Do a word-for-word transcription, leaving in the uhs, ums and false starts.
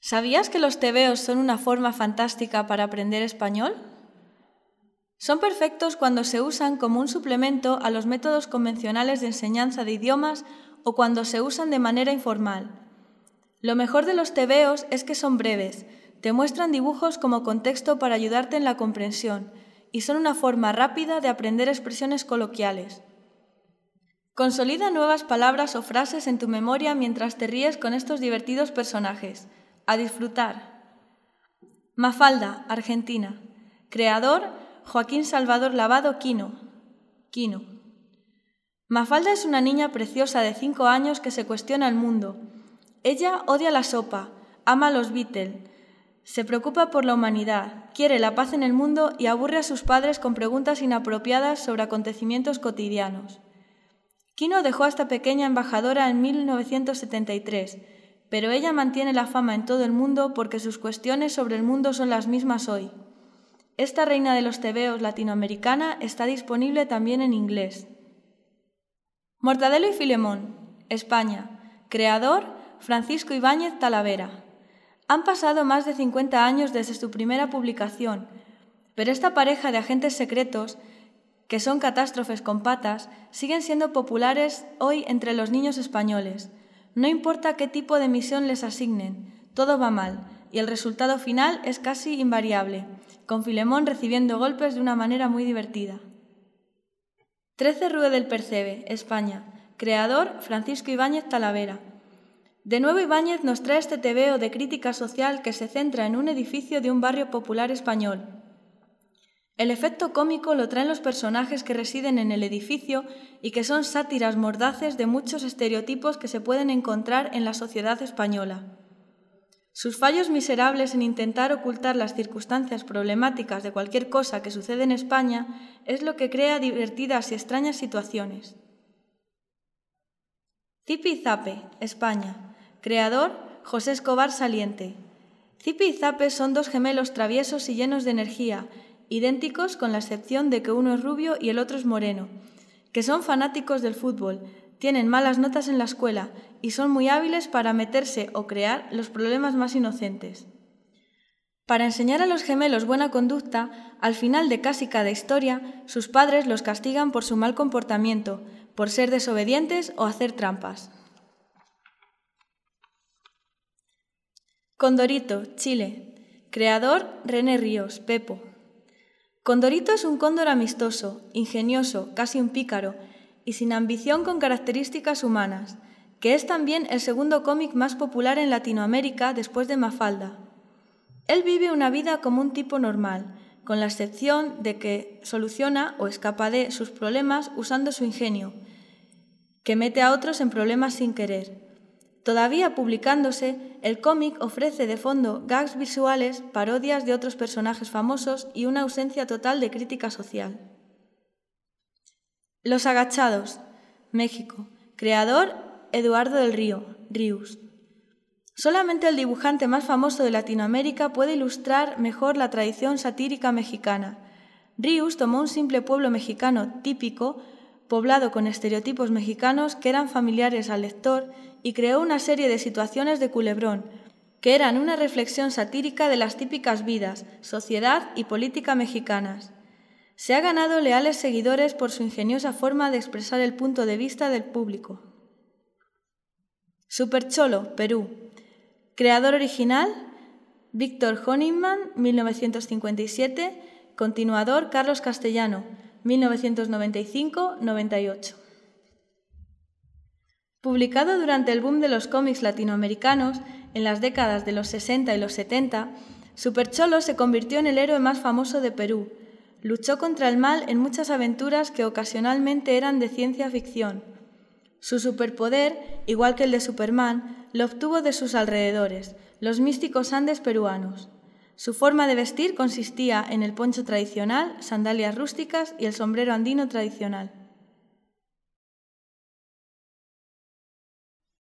¿Sabías que los tebeos son una forma fantástica para aprender español? Son perfectos cuando se usan como un suplemento a los métodos convencionales de enseñanza de idiomas o cuando se usan de manera informal. Lo mejor de los tebeos es que son breves, te muestran dibujos como contexto para ayudarte en la comprensión y son una forma rápida de aprender expresiones coloquiales. Consolida nuevas palabras o frases en tu memoria mientras te ríes con estos divertidos personajes. A disfrutar. Mafalda, Argentina. Creador, Joaquín Salvador Lavado Quino. Quino. Mafalda es una niña preciosa de cinco años que se cuestiona el mundo. Ella odia la sopa, ama a los Beatles, se preocupa por la humanidad, quiere la paz en el mundo y aburre a sus padres con preguntas inapropiadas sobre acontecimientos cotidianos. Quino dejó a esta pequeña embajadora en mil novecientos setenta y tres, pero ella mantiene la fama en todo el mundo porque sus cuestiones sobre el mundo son las mismas hoy. Esta reina de los tebeos latinoamericana está disponible también en inglés. Mortadelo y Filemón, España. Creador, Francisco Ibáñez Talavera. Han pasado más de cincuenta años desde su primera publicación, pero esta pareja de agentes secretos, que son catástrofes con patas, siguen siendo populares hoy entre los niños españoles. No importa qué tipo de misión les asignen, todo va mal, y el resultado final es casi invariable, con Filemón recibiendo golpes de una manera muy divertida. trece Rue del Percebe, España. Creador, Francisco Ibáñez Talavera. De nuevo Ibáñez nos trae este tebeo de crítica social que se centra en un edificio de un barrio popular español. El efecto cómico lo traen los personajes que residen en el edificio y que son sátiras mordaces de muchos estereotipos que se pueden encontrar en la sociedad española. Sus fallos miserables en intentar ocultar las circunstancias problemáticas de cualquier cosa que sucede en España es lo que crea divertidas y extrañas situaciones. Zipi y Zape, España. Creador, José Escobar Saliente. Zipi y Zape son dos gemelos traviesos y llenos de energía, idénticos con la excepción de que uno es rubio y el otro es moreno, que son fanáticos del fútbol, tienen malas notas en la escuela y son muy hábiles para meterse o crear los problemas más inocentes. Para enseñar a los gemelos buena conducta, al final de casi cada historia, sus padres los castigan por su mal comportamiento, por ser desobedientes o hacer trampas. Condorito, Chile. Creador, René Ríos, Pepo. Condorito es un cóndor amistoso, ingenioso, casi un pícaro, y sin ambición con características humanas, que es también el segundo cómic más popular en Latinoamérica después de Mafalda. Él vive una vida como un tipo normal, con la excepción de que soluciona o escapa de sus problemas usando su ingenio, que mete a otros en problemas sin querer. Todavía publicándose, el cómic ofrece de fondo gags visuales, parodias de otros personajes famosos y una ausencia total de crítica social. Los Agachados, México. Creador, Eduardo del Río, Ríos. Solamente el dibujante más famoso de Latinoamérica puede ilustrar mejor la tradición satírica mexicana. Ríos tomó un simple pueblo mexicano típico, poblado con estereotipos mexicanos que eran familiares al lector, y creó una serie de situaciones de culebrón, que eran una reflexión satírica de las típicas vidas, sociedad y política mexicanas. Se ha ganado leales seguidores por su ingeniosa forma de expresar el punto de vista del público. Supercholo, Perú. Creador original, Víctor Honigman, mil novecientos cincuenta y siete. Continuador, Carlos Castellano, mil novecientos noventa y cinco a noventa y ocho. Publicado durante el boom de los cómics latinoamericanos en las décadas de los sesenta y los setenta, Supercholo se convirtió en el héroe más famoso de Perú. Luchó contra el mal en muchas aventuras que ocasionalmente eran de ciencia ficción. Su superpoder, igual que el de Superman, lo obtuvo de sus alrededores, los místicos Andes peruanos. Su forma de vestir consistía en el poncho tradicional, sandalias rústicas y el sombrero andino tradicional.